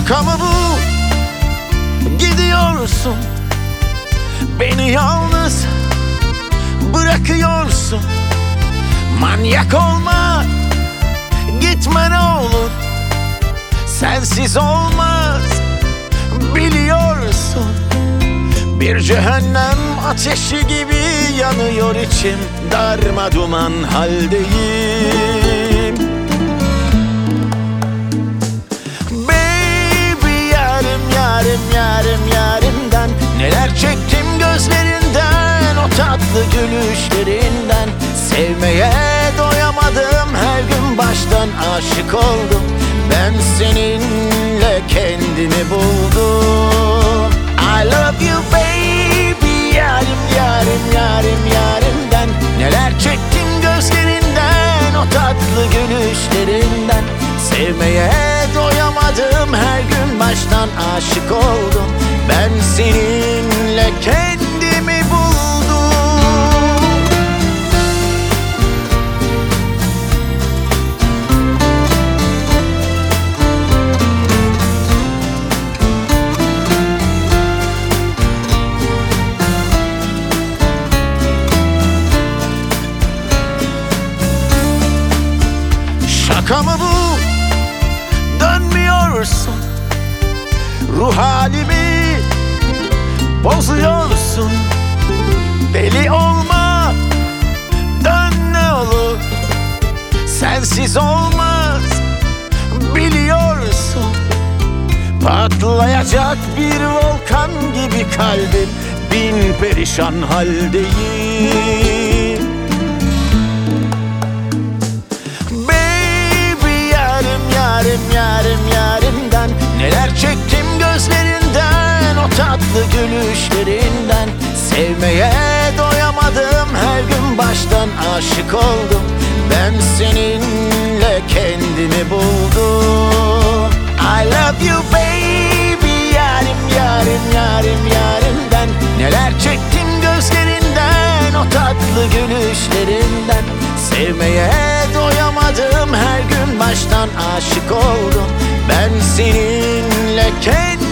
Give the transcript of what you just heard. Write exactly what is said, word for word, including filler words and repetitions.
Şaka mı bu? Gidiyorsun, beni yalnız bırakıyorsun. Manyak olma, gitme ne olur. Sensiz olmaz, biliyorsun. Bir cehennem ateşi gibi yanıyor içim. Darma duman haldeyim. Baby yarim yarim yarim yarimden neler çektim gözlerinden, o tatlı gülüşlerinden. Sevmeye doyamadım, her gün baştan aşık oldum. Ben seninle kendimi buldum. I love you baby, yarim yarim yarim yarimden neler çektim gözlerinden, o tatlı gülüşlerinden. Sevmeye doyamadım, her gün baştan aşık oldum. Ben seninle kendimi buldum. Şaka mı bu? Dönmüyorsun, ruh halimi bozuyorsun. Deli olma, dön ne olur. Sensiz olmaz, biliyorsun. Patlayacak bir volkan gibi kalbim, bin perişan haldeyim. Yarim yarim yarimden neler çektim gözlerinden, o tatlı gülüşlerinden. Sevmeye doyamadım, her gün baştan aşık oldum. Ben seninle kendimi buldum. I love you baby, yarim yarim yarim yarimden neler çektim gözlerinden, o tatlı gülüşlerinden. Sevmeye doyamadım, her gün baştan aşık oldum. Ben seninle kendim